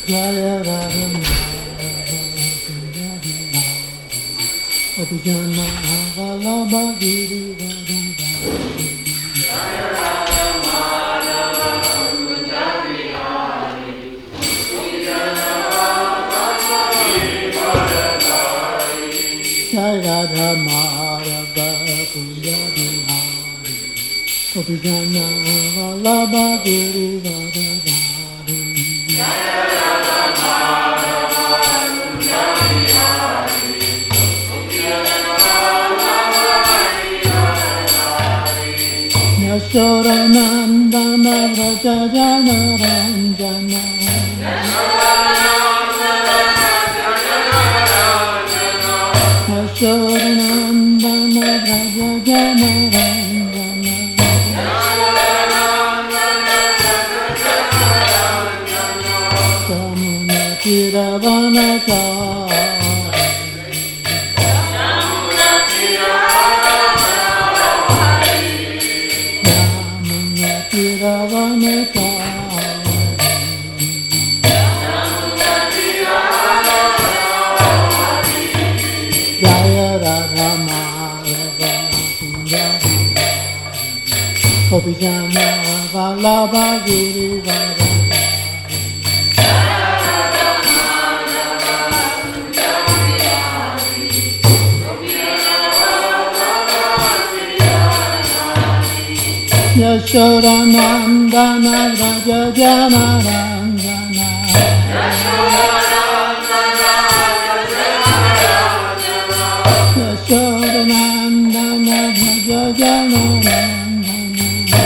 Jaya Radha Abhijana Vallabha Giri Radha Jai Radha Madhava Kunja Bihari Abhijana Vallabha Giri Radha Yashodanandana Vraja Jana Ranjana Yashodanandana Vraja Jana Ranjana Yamuna Tiravanachari Jaya Radha Madhava Kunja Abhijana Vallabha Giri Radha Yashodanandana Vraja Jana Ranjana Yashodanandana Vraja Jana Ranjana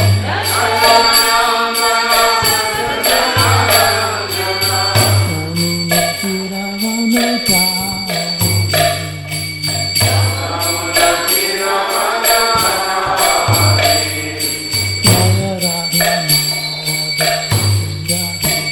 Yamuna Tiravanachari Jaya Radha Madhava Kunja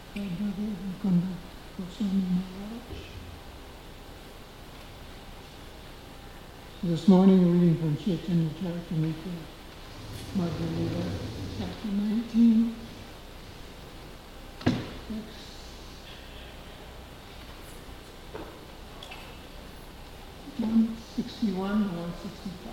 This morning we're reading from Chaitanya Charitamrita, Madhya Lila, chapter 19, text 161 to 165.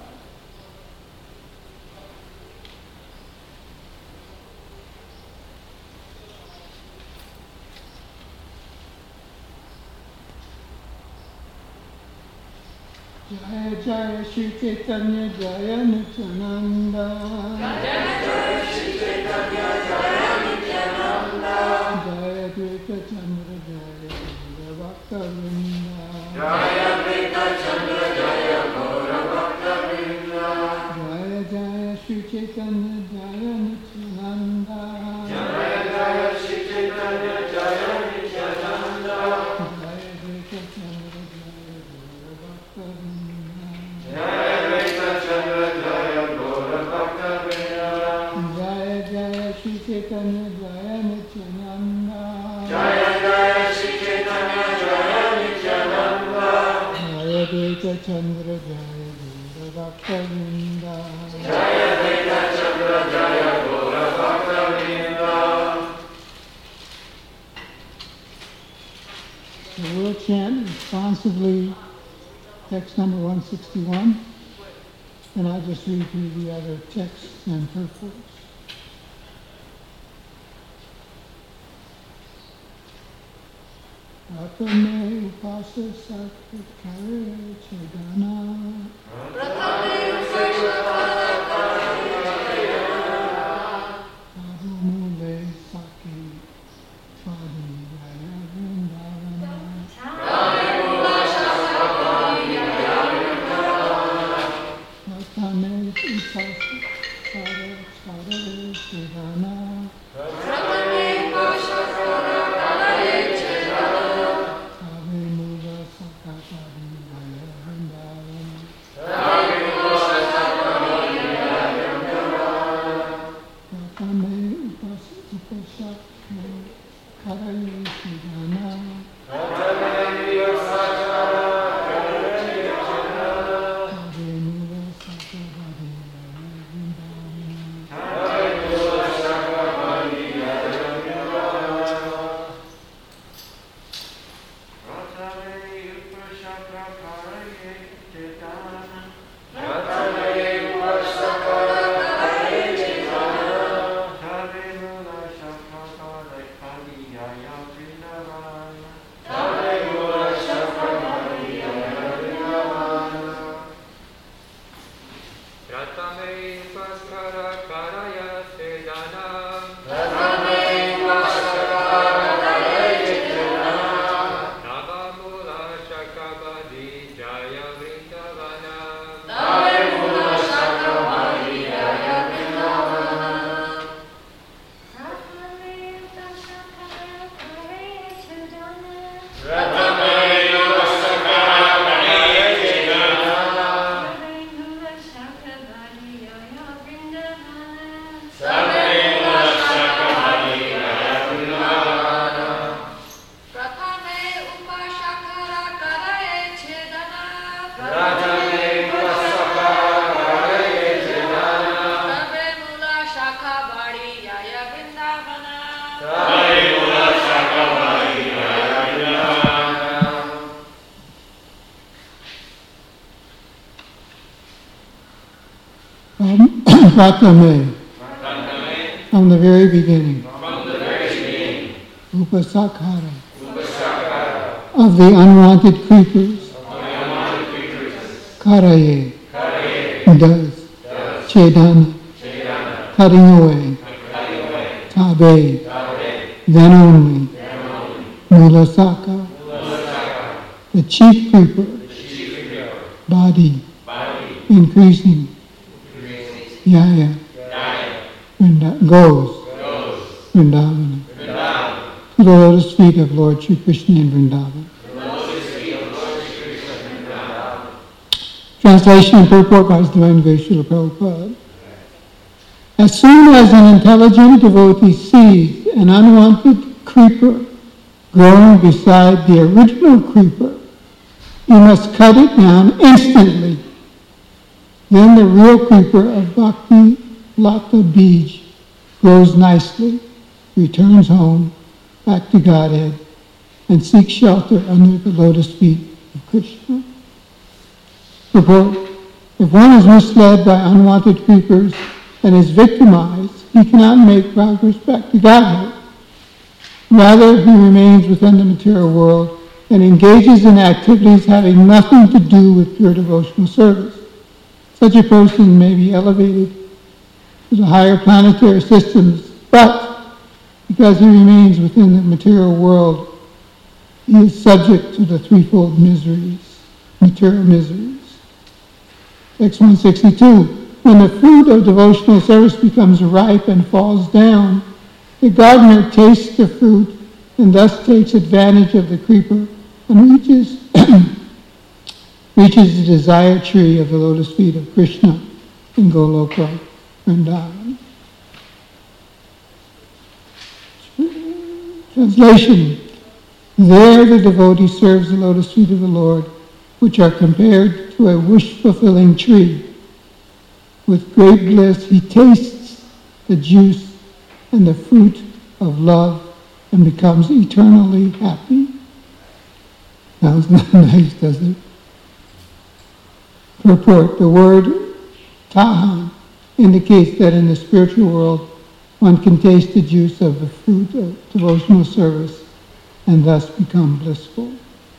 Jaya Jaya Shri Chaitanya Jaya Nityananda. Jaya Jaya Shri Chaitanya Jaya Nityananda. Jaya Advaita Chandra Jaya Gaura Bhakta Vrinda. Jaya Advaita Chandra Jaya Gaura Bhakta Vrinda. Jaya Jaya Shri Chaitanya Jaya Nityananda. Jaya Jaya Shri Chaitanya Jaya Nityananda. Jaya Advaita Chandra Jaya Gaura Bhakta Vrinda. Jaya Advaita Chandra Jaya Gaura Bhakta Vrinda. Jaya Jaya Shri Chaitanya Jaya Nityananda. Jaya Jaya Shri Chaitanya Jaya Nityananda. Jaya Advaita Chandra Jaya Gaura Bhakta Vrinda. Jaya Advaita Chandra Jaya Gaura Bhakta Vrinda. So we'll chant responsively text number 161, and I'll just read through the other texts and purports. Pratame upasa satkare chedana. Pratame upasa satkare chedana. Sadhu mule saki padi jaya vrindavana. Sadhu mule saki jaya vrindavana. Pratame upasa satkare chedana. Pratame upasa satkare chedana. Pratame, from the very beginning, Upasakhara, of the unwanted creatures, Karaye, does, Chedana, cutting away, Tabe, then only, Mulasaka, the chief creeper, body, increasing, Yaya, goes, Vrindavana, to the lotus feet of Lord Sri Krishna in Vrindavan. Translation and purport by His Divine Grace Srila Prabhupada. As soon as an intelligent devotee sees an unwanted creeper growing beside the original creeper, you must cut it down instantly. Then the real creeper of Bhakti Lata Bij grows nicely, returns home, back to Godhead, and seeks shelter under the lotus feet of Krishna. Report, if one is misled by unwanted creepers and is victimized, he cannot make progress back to Godhead. Rather, he remains within the material world and engages in activities having nothing to do with pure devotional service. Such a person may be elevated to the higher planetary systems, but because he remains within the material world, he is subject to the threefold miseries, material miseries. Text 162, when the fruit of devotional service becomes ripe and falls down, the gardener tastes the fruit and thus takes advantage of the creeper and reaches the desired tree of the lotus feet of Krishna in Goloka, Vrindavan. Translation. There the devotee serves the lotus feet of the Lord, which are compared to a wish-fulfilling tree. With great bliss he tastes the juice and the fruit of love and becomes eternally happy. Sounds not nice, does it? Purport. The word tahan indicates that in the spiritual world one can taste the juice of the fruit of devotional service and thus become blissful.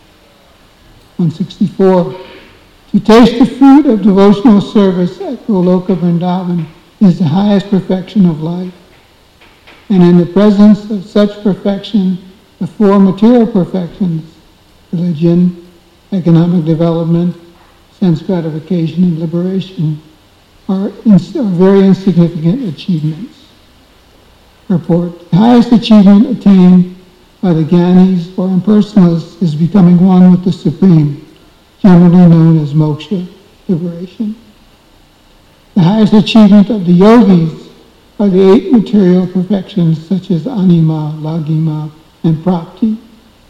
164. To taste the fruit of devotional service at Goloka Vrindavan is the highest perfection of life. And in the presence of such perfection, the four material perfections, religion, economic development, sense gratification, and liberation, are very insignificant achievements. Report. The highest achievement attained by the Gyanis or impersonalists is becoming one with the Supreme, generally known as moksha, liberation. The highest achievement of the yogis are the 8 material perfections such as anima, lagima, and prapti.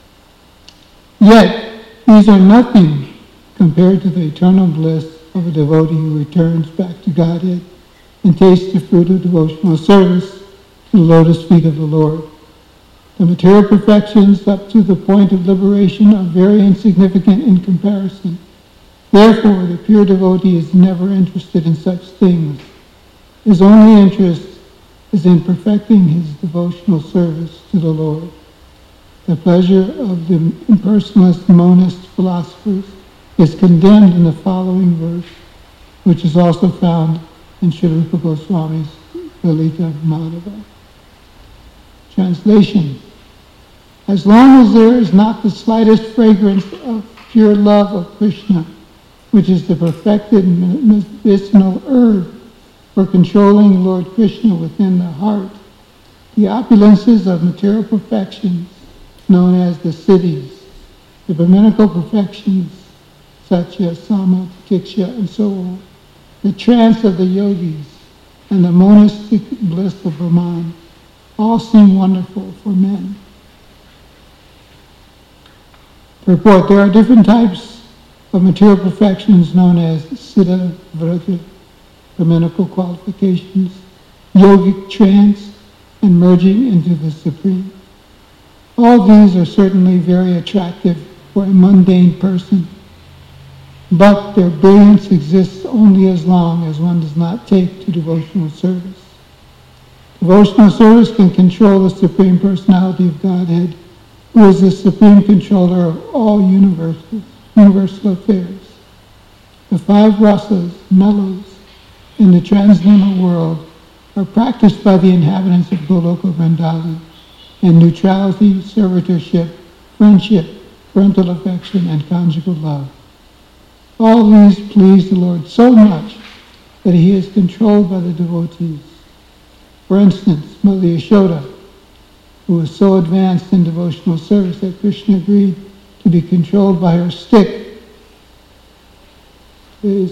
Yet, these are nothing compared to the eternal bliss of a devotee who returns back to Godhead and tastes the fruit of devotional service to the lotus feet of the Lord. The material perfections up to the point of liberation are very insignificant in comparison. Therefore, the pure devotee is never interested in such things. His only interest is in perfecting his devotional service to the Lord. The pleasure of the impersonalist monist philosophers is condemned in the following verse, which is also found in Sri Rupa Goswami's Lalita Madhava. Translation. As long as there is not the slightest fragrance of pure love of Krishna, which is the perfected medicinal herb for controlling Lord Krishna within the heart, the opulences of material perfections, known as the siddhis, the Brahminical perfections, such as sama, tiksha, and so on, the trance of the yogis, and the monastic bliss of Brahman, all seem wonderful for men. Report, there are different types of material perfections known as siddha, vrata, Brahminical qualifications, yogic trance, and merging into the Supreme. All these are certainly very attractive for a mundane person, but their brilliance exists only as long as one does not take to devotional service. Devotional service can control the Supreme Personality of Godhead, who is the supreme controller of all universal affairs. The 5 rasas, mellows, in the transcendental world are practiced by the inhabitants of Goloka Vrindavan, and neutrality, servitorship, friendship, parental affection, and conjugal love. All these please the Lord so much that he is controlled by the devotees. For instance, Mother Yashoda, who was so advanced in devotional service that Krishna agreed to be controlled by her stick. Today's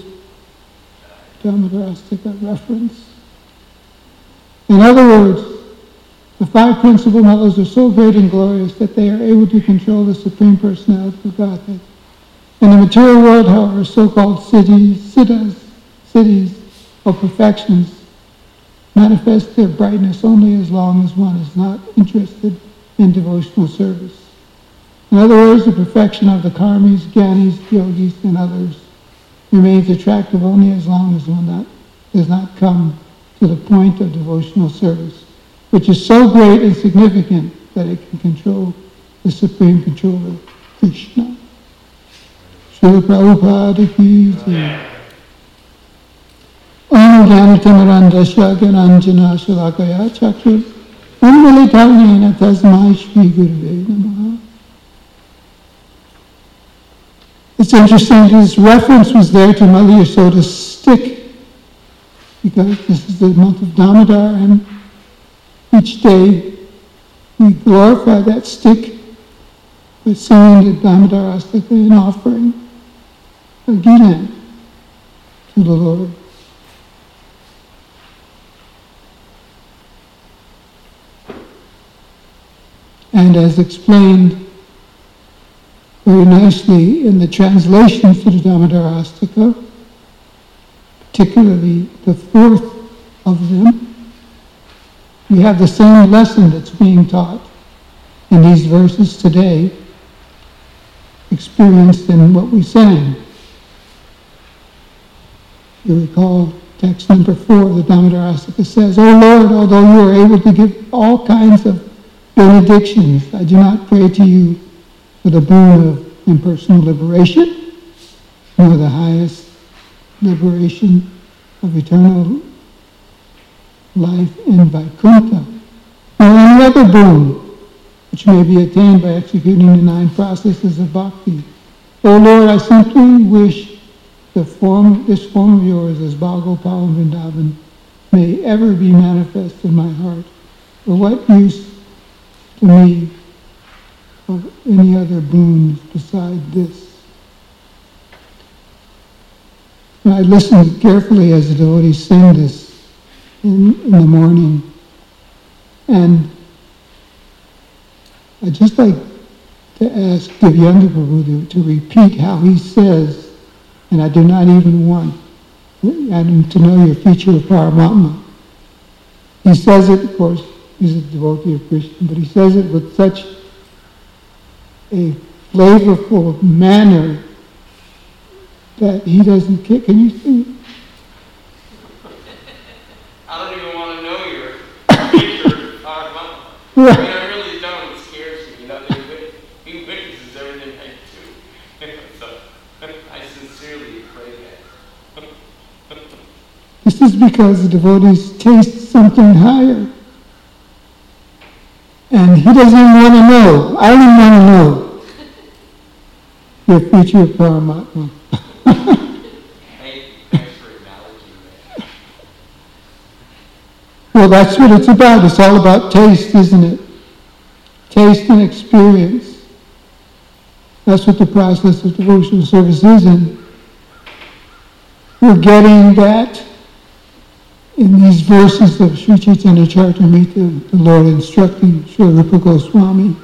Dhammadarastika reference. In other words, The five principal mellows are so great and glorious that they are able to control the Supreme Personality of Godhead. In the material world, however, so-called cities or perfections manifest their brightness only as long as one is not interested in devotional service. In other words, the perfection of the karmis, gyanis, yogis, and others remains attractive only as long as one does not come to the point of devotional service, which is so great and significant that it can control the Supreme Controller, Krishna. Srila Prabhupada ki jai. Om Jnanatimirandasya Gyananjana Shalakaya Chakshur Unmilitanena Tasmai Shri Gurave Namaha. It's interesting, this reference was there to Mother Yasoda's stick, because this is the month of Damodar, and each day we glorify that stick by singing the Damodar Astaka and offering a Gilan to the Lord. And as explained very nicely in the translations to the Damodar Astaka, particularly the fourth of them, we have the same lesson that's being taught in these verses today, experienced in what we sang. You recall text number 4 of the Damodar Astaka says, O Lord, although you are able to give all kinds of benedictions, I do not pray to you for the boon of impersonal liberation, nor the highest liberation of eternal life in Vaikuntha, nor any other boon which may be attained by executing the 9 processes of bhakti. O Lord, I simply wish this form of yours as Bhagopal and Vrindavan may ever be manifest in my heart. For what use to me of any other boons beside this? And I listened carefully as the devotees sing this in the morning, and I'd just like to ask Divyanga Prabhu to repeat how he says, and I do not even want Adam to know your feature of Paramatma. He says it, of course, he's a devotee of Krishna, but he says it with such a flavorful manner that he doesn't care. Can you sing it? I don't even want to know your feature of Paramatma. I mean, I really don't. It scares me. You know, he witnesses everything I do. So I sincerely pray that. This is because the devotees taste something higher. And he doesn't even want to know. I don't even want to know your feature of Paramatma. Hey, thanks for acknowledging that. Well, that's what it's about. It's all about taste, isn't it? Taste and experience. That's what the process of devotional service is, and we're getting that in these verses of Sri Chaitanya Charitamrita, the Lord instructing Srila Rupa Goswami,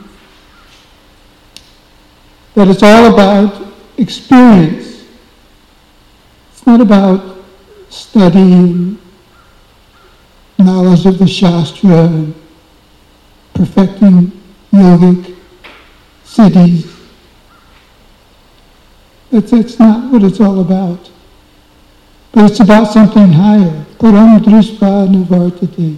that it's all about experience. It's not about studying, knowledge of the Shastra, and perfecting yogic siddhis. That's not what it's all about. But it's about something higher. Param drishpa navartate.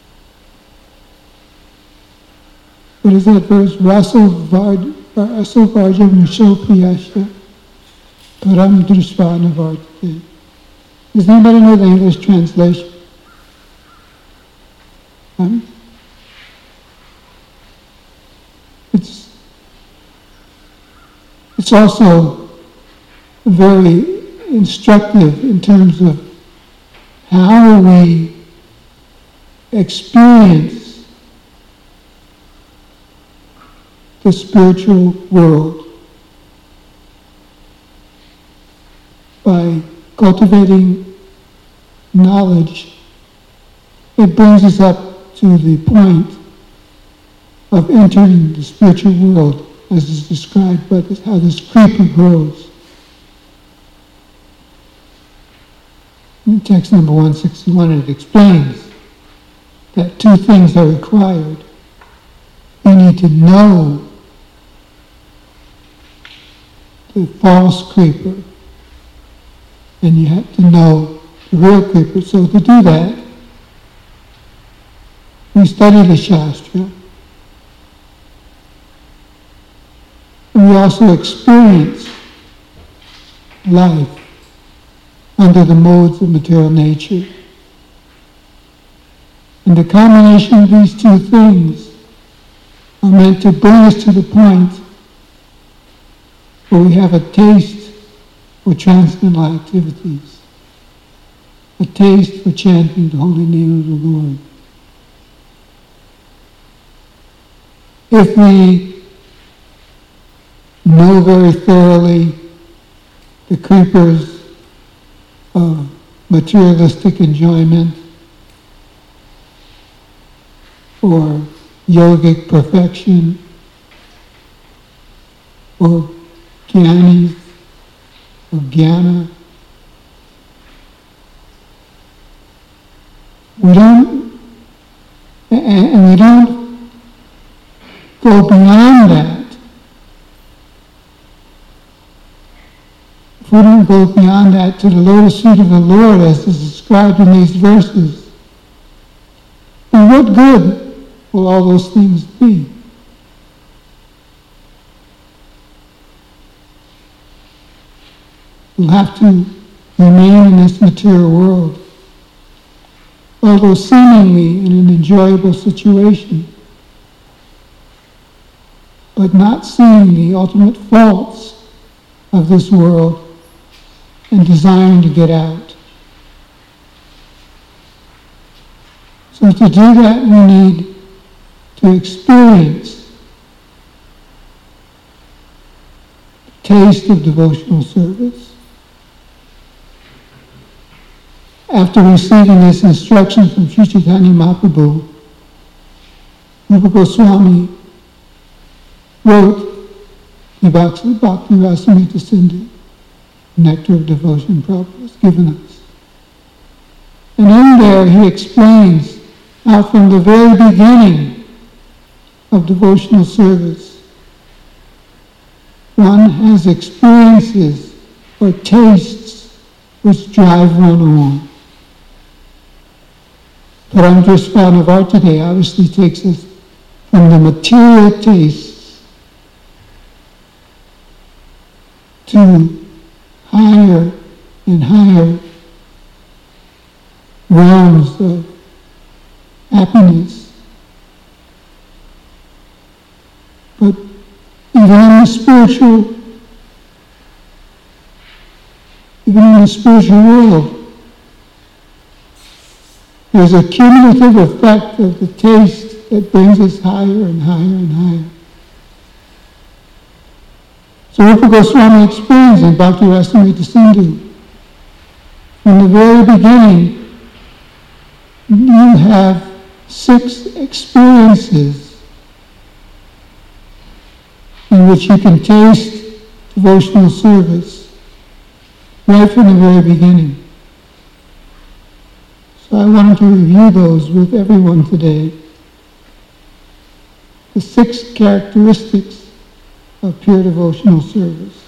What is that verse? Raso varja musho priyashta. Param drishpa navartate. Does anybody know the English translation? It's also very instructive in terms of how we experience the spiritual world by cultivating knowledge. It brings us up to the point of entering the spiritual world, as is described by how this creeper grows. In text number 161, it explains that two things are required. You need to know the false creeper, and you have to know the real creeper. So to do that, we study the Shastra, and we also experience life under the modes of material nature. And the combination of these two things are meant to bring us to the point where we have a taste for transcendental activities, a taste for chanting the holy name of the Lord. If we know very thoroughly the creepers of materialistic enjoyment or yogic perfection or jnanis or jnana, we don't go beyond that. If we don't go beyond that to the lotus feet of the Lord as is described in these verses, then what good will all those things be? We'll have to remain in this material world, although seemingly in an enjoyable situation, but not seeing the ultimate faults of this world and desiring to get out. So to do that, we need to experience the taste of devotional service. After receiving this instruction from Sri Chaitanya Mahaprabhu, Rupa Goswami wrote the Bhakti Rasamrita Sindhu, Nectar of Devotion Prabhupada has given us. And in there he explains how from the very beginning of devotional service, one has experiences or tastes which drive one on. Paramdra Svanavar today obviously takes us from the material tastes to higher and higher realms of happiness. But even in the spiritual world, there's a cumulative effect of the taste that brings us higher and higher and higher. So Rupa Goswami explains in Bhakti Rasamrita Sindhu, from the very beginning, you have 6 experiences in which you can taste devotional service right from the very beginning. So I wanted to review those with everyone today. The 6 characteristics of pure devotional service.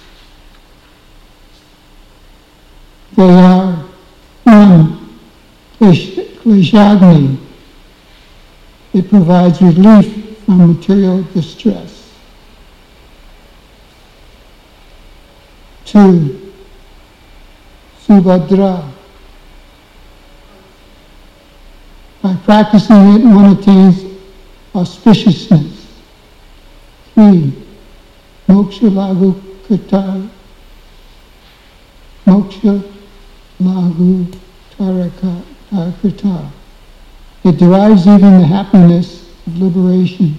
They are 1. Kleshagni. It provides relief from material distress. 2. Subhadra. By practicing it, one attains auspiciousness. 3. Moksha Lagu Krita. Moksha Lagu Krita. It derives even the happiness of liberation.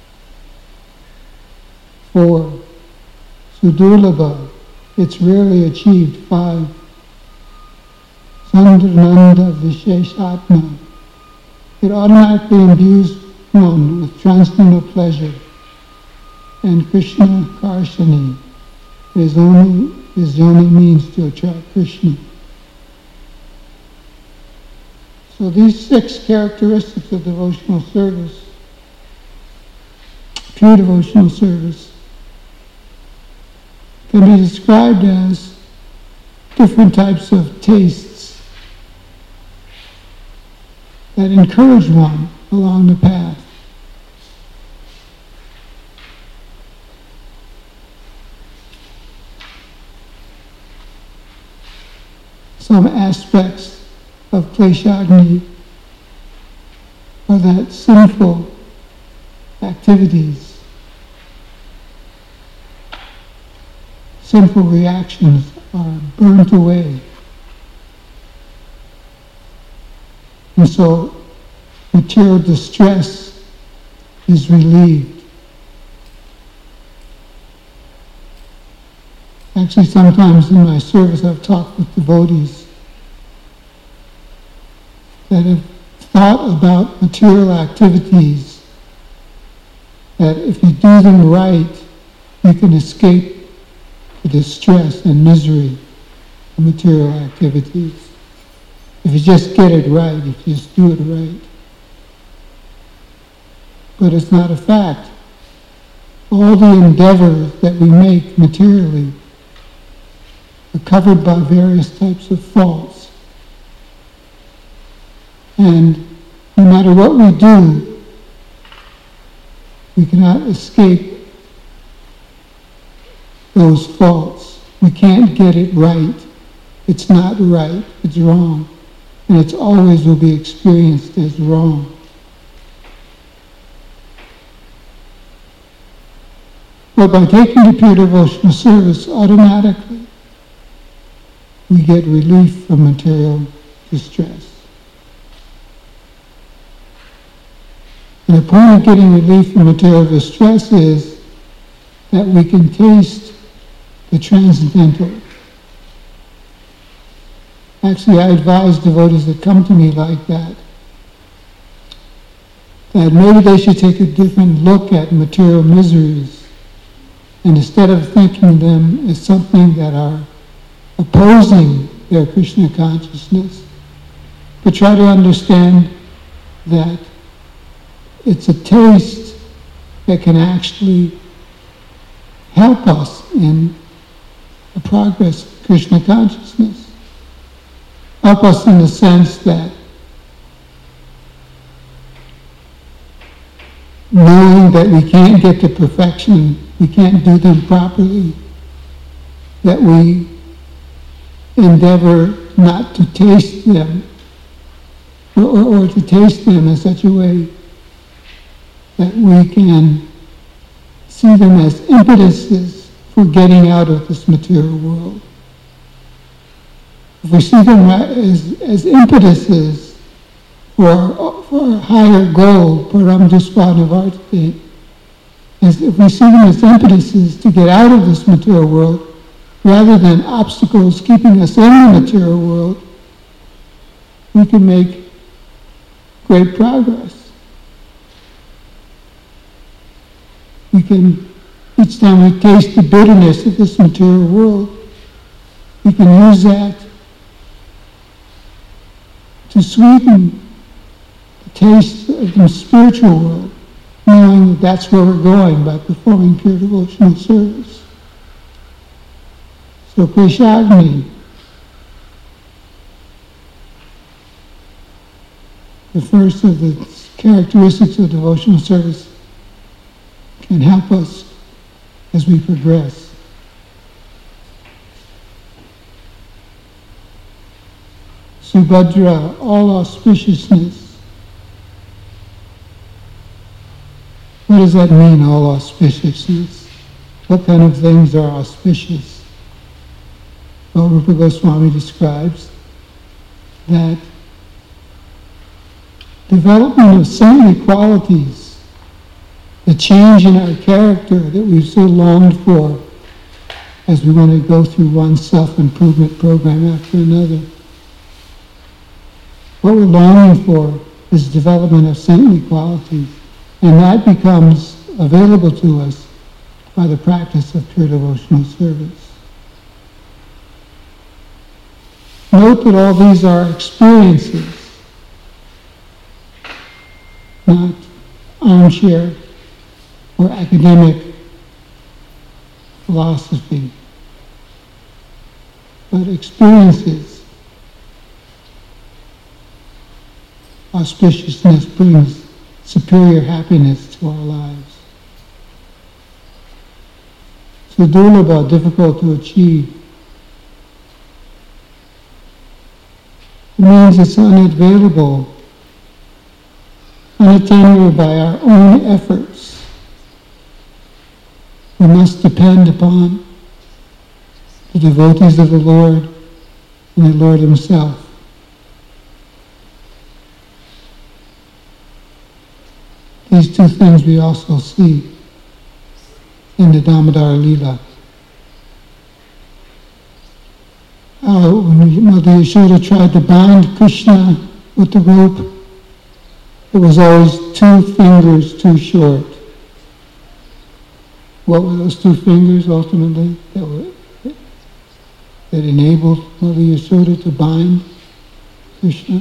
4. Sudurlabha. It's rarely achieved. 5. Sandrananda Visheshatma. It automatically imbues one with transcendental pleasure, and Krishna Karshani is the only means to attract Krishna. So these 6 characteristics of devotional service, pure devotional service, can be described as different types of tastes that encourage one along the path. Some aspects of Kleshagni are that sinful activities, sinful reactions are burnt away. And so material distress is relieved. Actually, sometimes in my service I've talked with devotees that have thought about material activities, that if you do them right, you can escape the distress and misery of material activities. If you just get it right, if you just do it right. But it's not a fact. All the endeavors that we make materially are covered by various types of faults. And no matter what we do, we cannot escape those faults. We can't get it right. It's not right. It's wrong. And it always will be experienced as wrong. But by taking to pure devotional service, automatically we get relief from material distress. And the point of getting relief from material distress is that we can taste the transcendental. Actually, I advise devotees that come to me like that maybe they should take a different look at material miseries, and instead of thinking them as something that are opposing their Krishna consciousness, but try to understand that it's a taste that can actually help us in the progress of Krishna consciousness. Help us in the sense that knowing that we can't get to perfection, we can't do them properly, that we endeavor not to taste them, or to taste them in such a way that we can see them as impetuses for getting out of this material world. If we see them as impetuses for a higher goal, Paramdusvanavartate, if we see them as impetuses to get out of this material world, rather than obstacles keeping us in the material world, we can make great progress. We can, each time we taste the bitterness of this material world, we can use that to sweeten the taste of the spiritual world, knowing that that's where we're going by performing pure devotional service. So Kleshagni, the first of the characteristics of devotional service, can help us as we progress. Subhadra, all auspiciousness. What does that mean, all auspiciousness? What kind of things are auspicious? Well, Rupa Goswami describes that development of saintly qualities, the change in our character that we've so longed for as we want to go through one self-improvement program after another. What we're longing for is development of saintly qualities. And that becomes available to us by the practice of pure devotional service. Note that all these are experiences, not armchair or academic philosophy, but experiences. Auspiciousness brings superior happiness to our lives. So durlabha, difficult to achieve. It means it's unavailable, unattainable by our own efforts. We must depend upon the devotees of the Lord and the Lord Himself. These two things we also see in the Damodar Leela. When Mother Yashoda tried to bind Krishna with the rope, it was always 2 fingers too short. What were those 2 fingers ultimately that enabled Mother Yashoda to bind Krishna?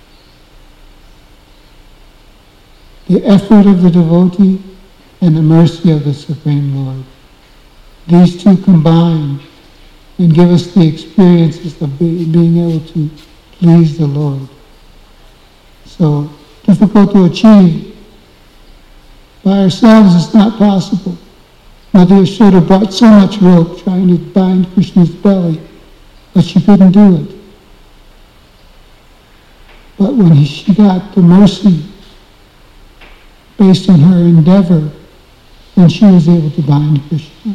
The effort of the devotee and the mercy of the Supreme Lord. These two combine and give us the experiences of being able to please the Lord. So, difficult to achieve. By ourselves it's not possible. Mother Yashoda brought so much rope trying to bind Krishna's belly, but she couldn't do it. But when she got the mercy based on her endeavor, then she was able to bind Krishna.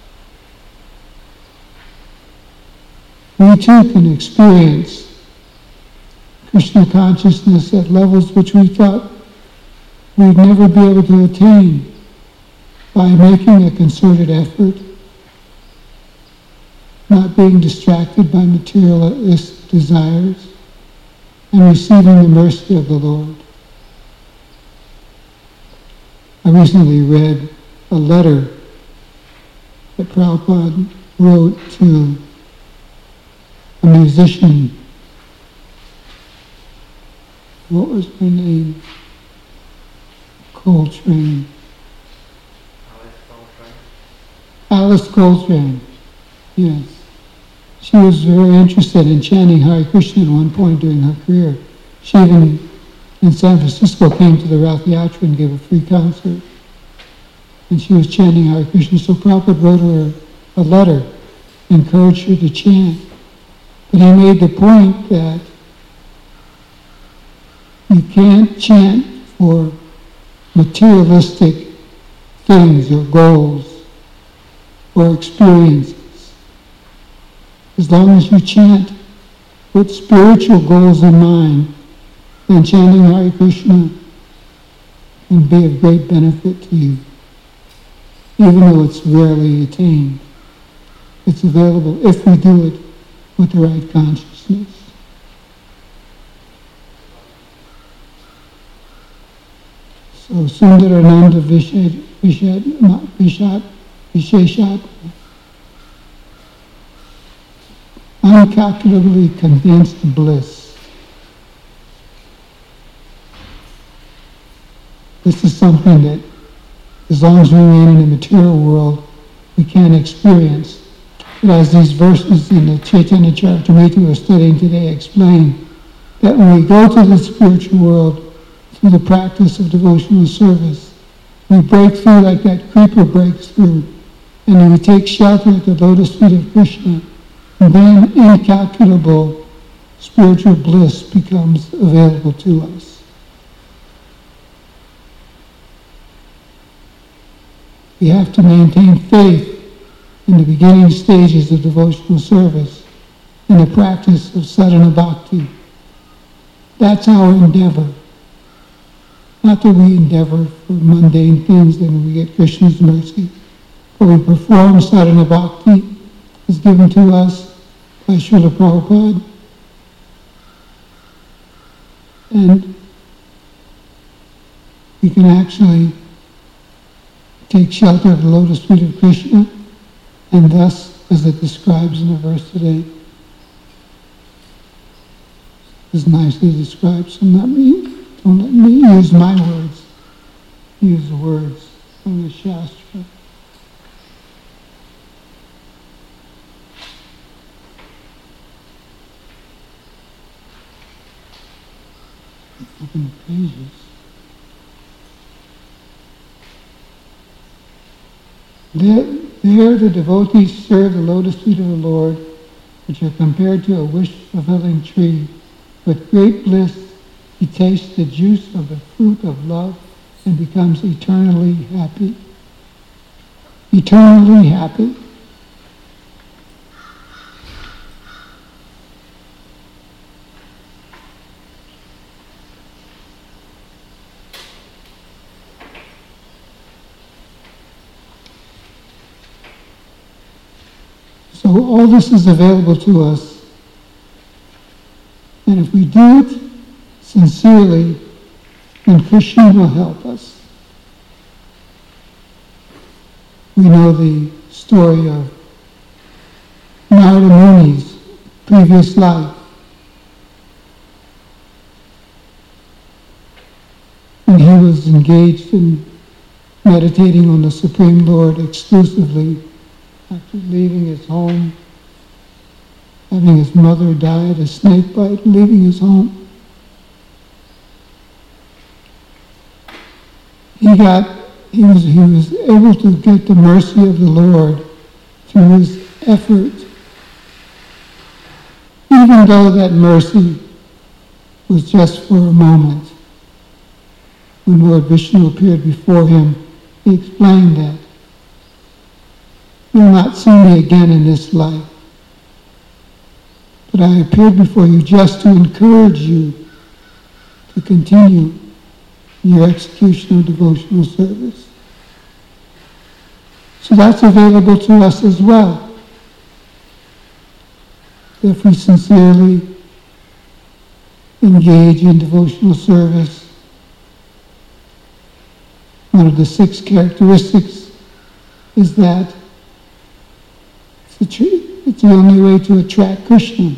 We too can experience Krishna consciousness at levels which we thought we'd never be able to attain by making a concerted effort, not being distracted by materialist desires, and receiving the mercy of the Lord. I recently read a letter that Prabhupada wrote to a musician. What was her name? Coltrane. Alice Coltrane. Yes. She was very interested in chanting Hare Krishna at one point during her career. She even in San Francisco came to the Rath Yatra and gave a free concert. And she was chanting Hare Krishna. So Prabhupada wrote her a letter, encouraged her to chant. But he made the point that you can't chant for materialistic things or goals or experiences. As long as you chant with spiritual goals in mind, then chanting Hare Krishna can be of great benefit to you, even though it's rarely attained. It's available if we do it with the right consciousness. So Sundarananda Visheshat, uncalculably condensed bliss. This is something that, as long as we remain in the material world, we can't experience. But as these verses in the Chaitanya Charitamrita we're studying today explain, that when we go to the spiritual world through the practice of devotional service, we break through like that creeper breaks through, and we take shelter at the lotus feet of Krishna, and then incalculable spiritual bliss becomes available to us. We have to maintain faith in the beginning stages of devotional service in the practice of sadhana bhakti. That's our endeavor. Not that we endeavor for mundane things and we get Krishna's mercy, but we perform sadhana bhakti as given to us by Srila Prabhupada. And we can actually take shelter of the lotus feet of Krishna, and thus, as it describes in the verse today, is nicely described. So don't let me use my words, use the words from the Shastra. Open the pages. There the devotees serve the lotus feet of the Lord, which are compared to a wish-fulfilling tree. With great bliss, he tastes the juice of the fruit of love and becomes eternally happy. Eternally happy. So all this is available to us. And if we do it sincerely, then Krishna will help us. We know the story of Narada Muni's previous life. When he was engaged in meditating on the Supreme Lord exclusively, after leaving his home, having his mother die of a snake bite, leaving his home. He was able to get the mercy of the Lord through his effort, even though that mercy was just for a moment. When Lord Vishnu appeared before him, he explained that you'll not see me again in this life, but I appeared before you just to encourage you to continue your execution of devotional service. So that's available to us as well. If we sincerely engage in devotional service, one of the 6 characteristics is that it's the only way to attract Krishna.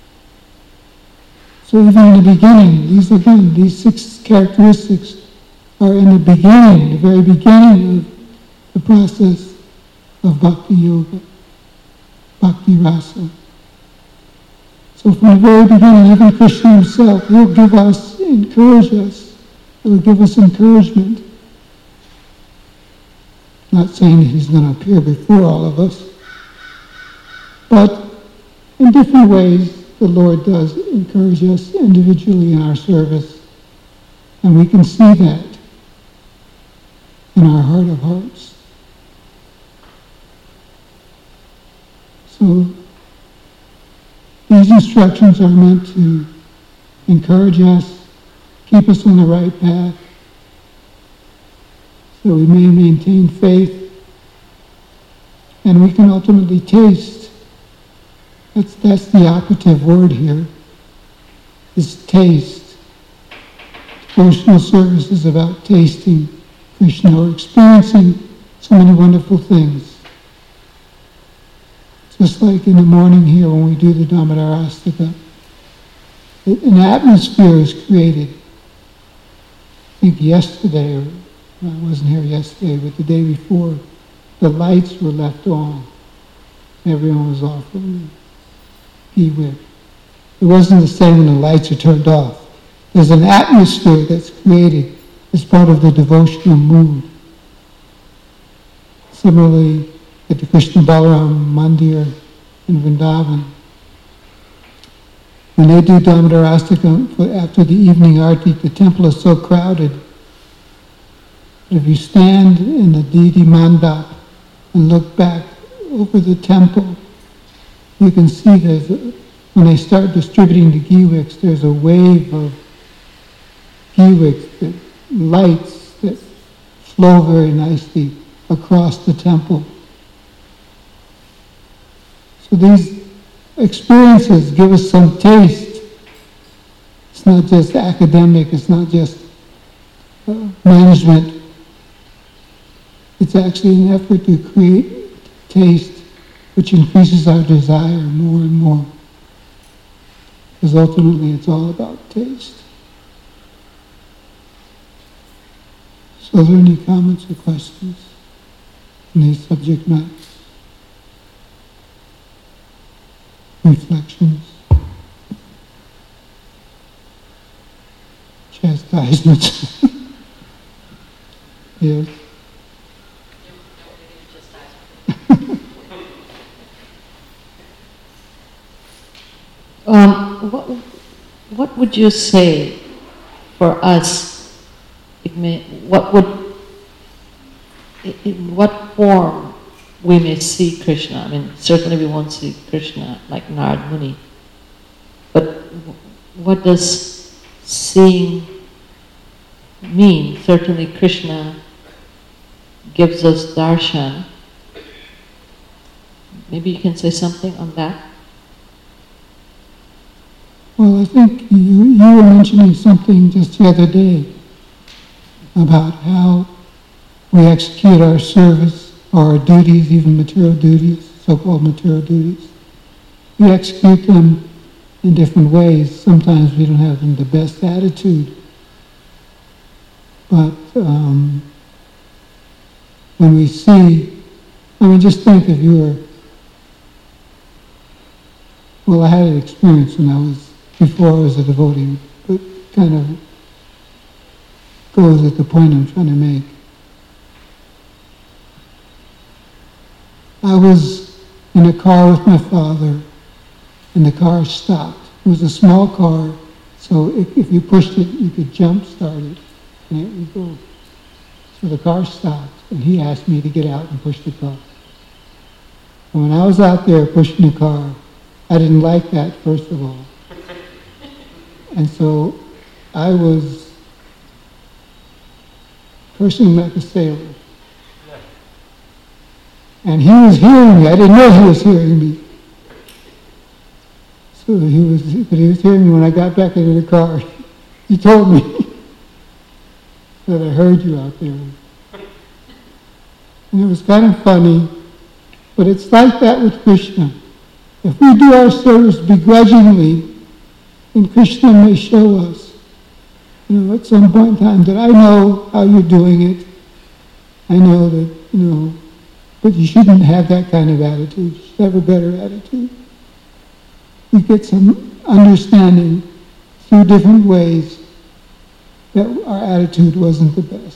So even in the beginning, these 6 characteristics are in the beginning, the very beginning of the process of Bhakti Yoga, Bhakti Rasa. So from the very beginning, even Krishna himself, he'll encourage us. He'll give us encouragement. Not saying that he's going to appear before all of us, but in different ways, the Lord does encourage us individually in our service, and we can see that in our heart of hearts. So these instructions are meant to encourage us, keep us on the right path, so we may maintain faith, and we can ultimately taste. That's the operative word here, is taste. Devotional service is about tasting Krishna, or experiencing so many wonderful things. Just like in the morning here when we do the Damodarastika, an atmosphere is created. I think yesterday, or I wasn't here yesterday, but the day before, the lights were left on. Everyone was offering ghee whip. It wasn't the same when the lights are turned off. There's an atmosphere that's created as part of the devotional mood. Similarly, at the Krishna Balaram Mandir in Vrindavan, when they do Damodarastika after the evening arti, the temple is so crowded. But if you stand in the Didi Mandap and look back over the temple, you can see when they start distributing the ghee wicks, there's a wave of ghee wicks, lights that flow very nicely across the temple. So these experiences give us some taste. It's not just academic, it's not just management. It's actually an effort to create taste, which increases our desire more and more. Because ultimately it's all about taste. So are there any comments or questions on these subject matters? Reflections? Chastisements? Yes? What would you say for us? In what form we may see Krishna? I mean, certainly we won't see Krishna like Narad Muni, but what does seeing mean? Certainly Krishna gives us darshan. Maybe you can say something on that? Well, I think you were mentioning something just the other day about how we execute our service or our duties, even material duties, so-called material duties. We execute them in different ways. Sometimes we don't have them the best attitude. But when we see, I mean, just think if you were, well, I had an experience before I was a devotee, but kind of goes at the point I'm trying to make. I was in a car with my father, and the car stopped. It was a small car, so if you pushed it, you could jump start it, and it would go. So the car stopped, and he asked me to get out and push the car. And when I was out there pushing the car, I didn't like that, first of all. And so I was cursing like a sailor. And he was hearing me. I didn't know he was hearing me. But he was hearing me when I got back into the car. He told me that I heard you out there. And it was kind of funny, but it's like that with Krishna. If we do our service begrudgingly, then Krishna may show us, at some point in time that I know how you're doing it. I know that, but you shouldn't have that kind of attitude. You should have a better attitude. We get some understanding through different ways that our attitude wasn't the best.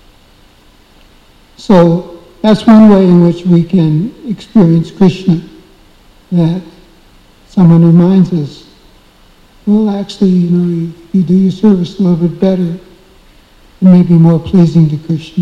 So that's one way in which we can experience Krishna, that someone reminds us, well, actually, you do your service a little bit better, it may be more pleasing to Krishna.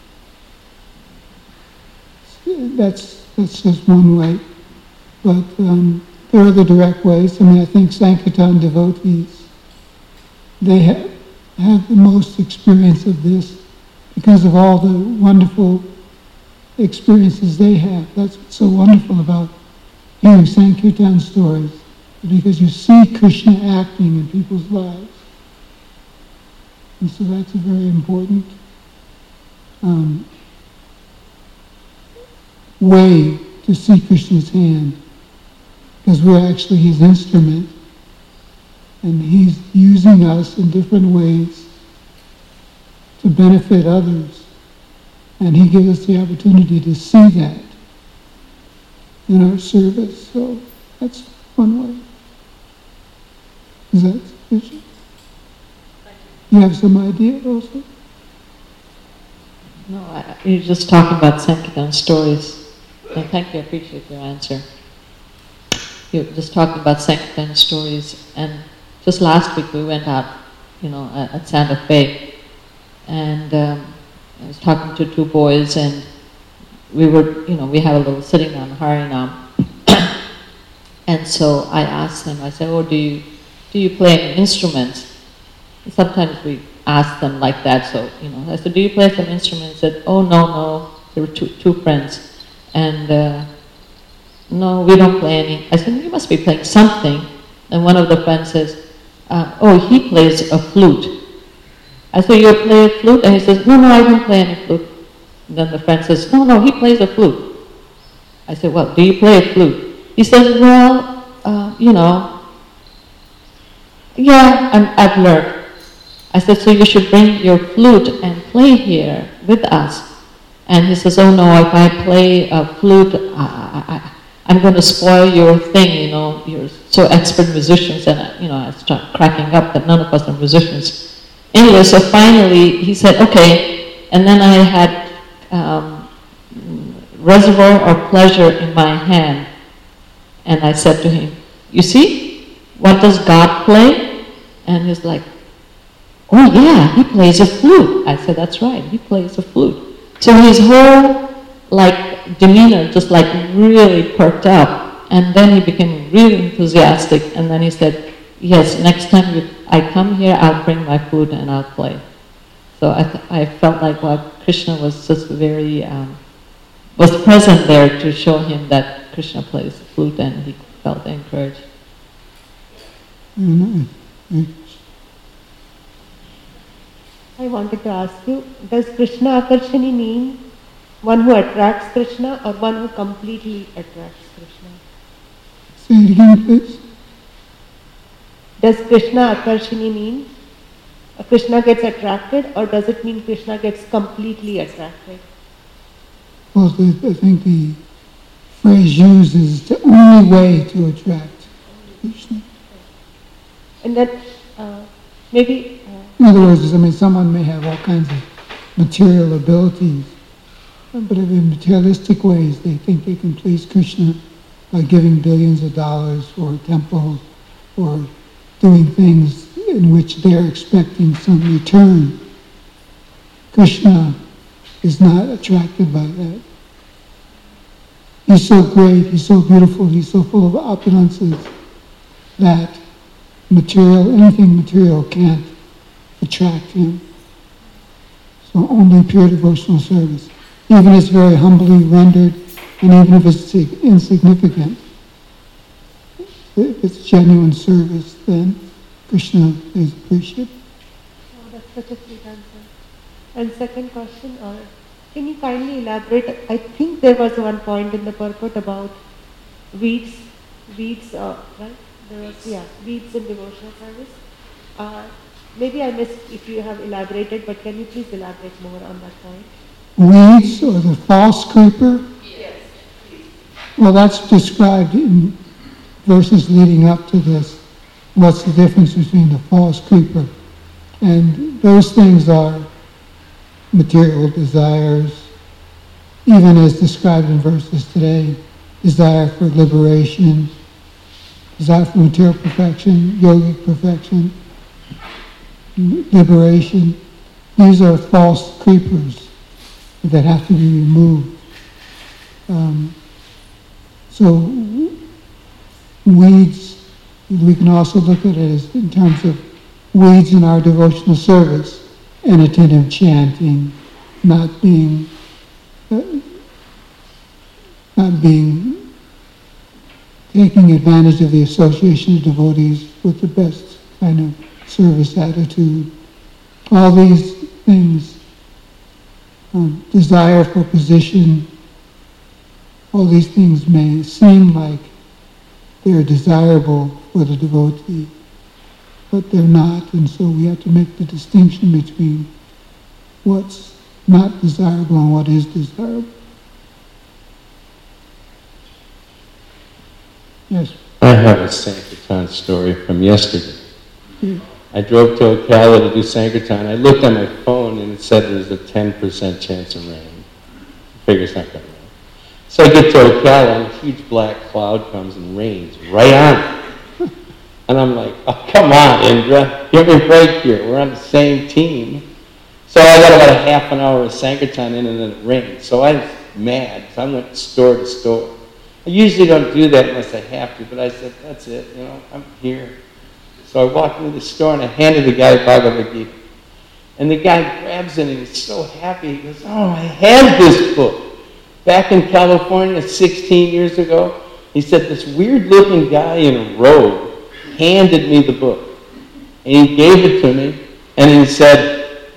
That's just one way. But there are other direct ways. I mean, I think Sankirtan devotees, they have the most experience of this because of all the wonderful experiences they have. That's what's so wonderful about hearing Sankirtan stories, because you see Krishna acting in people's lives. And so that's a very important way to see Krishna's hand, because we're actually his instrument, and he's using us in different ways to benefit others, and he gives us the opportunity to see that in our service. So that's one way. Is that sufficient? You have some idea also? No, you're just talking about Sankirtan stories. And thank you, I appreciate your answer. You're just talking about Sankirtan stories, and just last week we went out, at Santa Fe, and I was talking to two boys, and we were, we have a little sitting down Harinam, and so I asked them, I said, oh, do you play any instruments? And sometimes we ask them like that, so, I said, do you play some instruments? They said, oh, no, there were two friends. And no, we don't play any. I said, you must be playing something. And one of the friends says, oh, he plays a flute. I said, you play a flute? And he says, no, I don't play any flute. And then the friend says, no, he plays a flute. I said, well, do you play a flute? He says, well, yeah, I've learned. I said, so you should bring your flute and play here with us. And he says, oh no, if I play a flute, I'm going to spoil your thing, you're so expert musicians. And I start cracking up that none of us are musicians. Anyway, so finally he said, okay. And then I had Reservoir of Pleasure in my hand. And I said to him, you see, what does God play? And he's like, oh yeah, he plays a flute. I said, that's right, he plays a flute. So his whole demeanor just really perked up. And then he became really enthusiastic. And then he said, yes, next time I come here, I'll bring my flute and I'll play. So I felt like Krishna was just was present there to show him that Krishna plays the flute, and he felt encouraged. I wanted to ask you, does Krishna Akarshani mean one who attracts Krishna or one who completely attracts Krishna? Say it again, please. Does Krishna Akarshani mean Krishna gets attracted, or does it mean Krishna gets completely attracted? Well, I think the phrase used is the only way to attract Krishna. And then maybe... in other words, someone may have all kinds of material abilities, but in materialistic ways they think they can please Krishna by giving billions of dollars for a temple or doing things in which they're expecting some return. Krishna is not attracted by that. He's so great, he's so beautiful, he's so full of opulences that anything material can't attract him. So only pure devotional service. Even if it's very humbly rendered, and even if it's insignificant, if it's genuine service, then Krishna is appreciated. Oh, that's such a sweet answer. And second question, can you kindly elaborate? I think there was one point in the purport about weeds, right? Weeds in devotional service. Maybe I missed if you have elaborated, but can you please elaborate more on that point? Weeds or the false creeper? Yes, please. Well, that's described in verses leading up to this. What's the difference between the false creeper? And those things are material desires, even as described in verses today, desire for liberation, desire for material perfection, yogic perfection, liberation. These are false creepers that have to be removed. So weeds, we can also look at it as in terms of weeds in our devotional service, inattentive chanting, not being taking advantage of the association of devotees with the best kind of service attitude. All these things, desire for position, all these things may seem like they're desirable for the devotee, but they're not, and so we have to make the distinction between what's not desirable and what is desirable. Yes? I have a Sankirtan story from yesterday. Yeah. I drove to Ocala to do Sankirtan. I looked on my phone and it said there's a 10% chance of rain. I figure it's not going to rain. So I get to Ocala and a huge black cloud comes and rains right on it. And I'm like, oh, come on, Indra, give me a break here. We're on the same team. So I got about a half an hour of Sankirtan in and then it rained. So I was mad. So I went store to store. I usually don't do that unless I have to, but I said, that's it, I'm here. So I walked into the store and I handed the guy Bhagavad Gita. And the guy grabs it and he's so happy. He goes, oh, I had this book. Back in California 16 years ago, he said this weird-looking guy in a robe handed me the book. And he gave it to me and he said,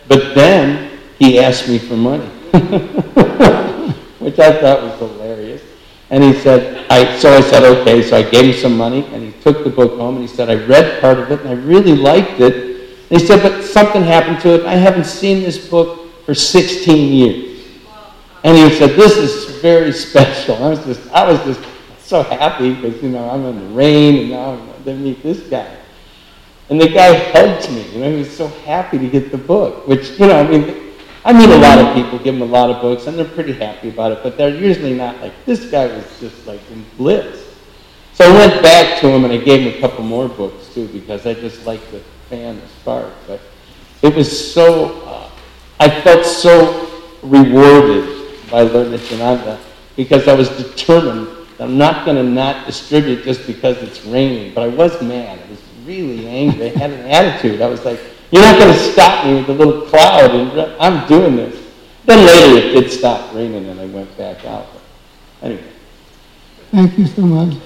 But then he asked me for money, which I thought was hilarious. And he said, so I said, okay. So I gave him some money, and he took the book home, and he said, I read part of it, and I really liked it. And he said, but something happened to it. I haven't seen this book for 16 years. And he said, this is very special. I was just so happy because, I'm in the rain, and now I'm going to meet this guy. And the guy hugged me, he was so happy to get the book, which, I meet a lot of people, give them a lot of books, and they're pretty happy about it, but they're usually not like, this guy was just like in bliss. So I went back to him and I gave him a couple more books too, because I just liked the fan, the spark. But it was so, I felt so rewarded by learning Chinanda, because I was determined that I'm not going to not distribute just because it's raining. But I was mad. I was really angry. I had an attitude. I was like, you're not going to stop me with a little cloud, and I'm doing this. Then later it did stop raining, and I went back out. But anyway. Thank you so much.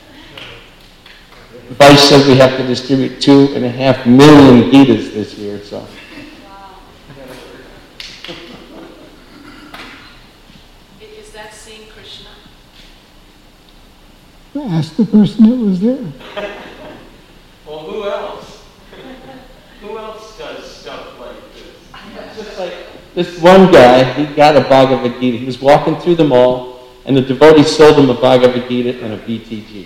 Vice said we have to distribute 2.5 million Gitas this year, so. Wow. Is that seeing Krishna? Ask the person that was there. Well, who else? Who else does stuff like this? Just like this one guy, he got a Bhagavad Gita. He was walking through the mall, and the devotee sold him a Bhagavad Gita and a BTG.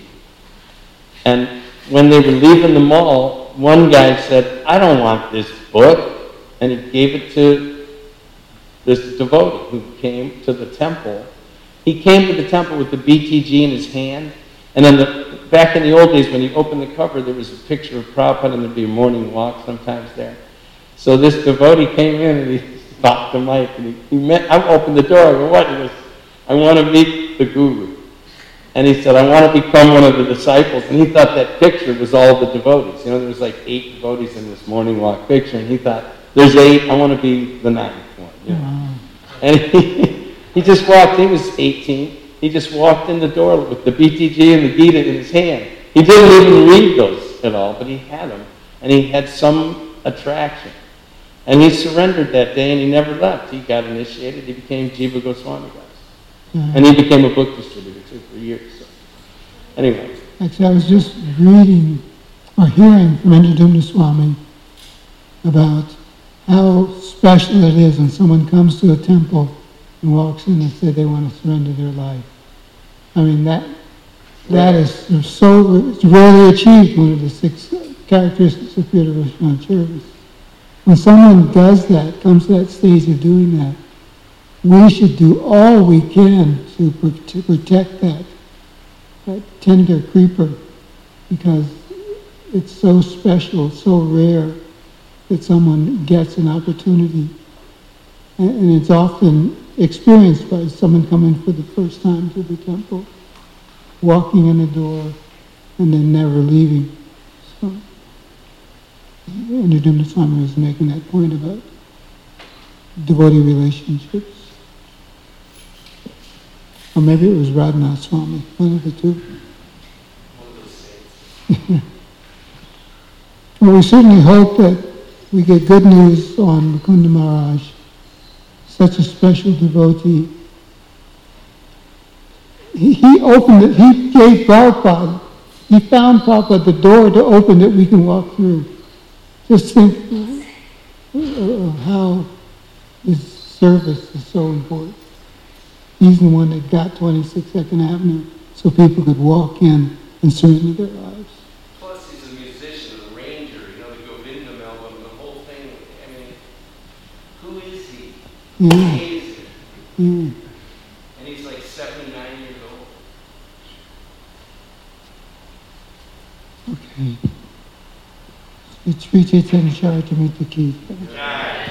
And when they were leaving the mall, one guy said, I don't want this book. And he gave it to this devotee who came to the temple. He came to the temple with the BTG in his hand. And then back in the old days, when you opened the cover, there was a picture of Prabhupada, and there'd be a morning walk sometimes there. So this devotee came in, and he stopped the mic, and I opened the door. I go, what? He goes, I want to meet the guru. And he said, I want to become one of the disciples. And he thought that picture was all the devotees. There was like 8 devotees in this morning walk picture. And he thought, there's 8, I want to be the 9th one. And he just walked, he was 18. He just walked in the door with the BTG and the Gita in his hand. He didn't even read those at all, but he had them. And he had some attraction. And he surrendered that day, and he never left. He got initiated. He became Jiva Goswami Das. And he became a book distributor, too, for years. So. Anyway. Actually, I was just reading or hearing from Indradumna Swami about how special it is when someone comes to a temple and walks in and says they want to surrender their life. I mean, that is so, it's rarely achieved, one of the 6 characteristics of pure devotional service. When someone does that, comes to that stage of doing that, we should do all we can to protect that tender creeper, because it's so special, so rare that someone gets an opportunity. And it's often experienced by someone coming for the first time to the temple, walking in the door, and then never leaving. So, Indradumna Swami was making that point about devotee relationships. Or maybe it was Radhanath Swami, one of the two. Well, we certainly hope that we get good news on Mukunda Maharaj, such a special devotee. He opened it, he gave Prabhupada, he found Prabhupada the door to open that we can walk through. Just think how his service is so important. He's the one that got 26th Avenue so people could walk in and surrender their lives. Plus, he's a musician, a ranger, the Govindam album, the whole thing. I mean, who is he? Yeah. Amazing. Yeah. And he's like 79 years old. Okay. It's Sri Chaitanya Charitamrita Ki. Yeah.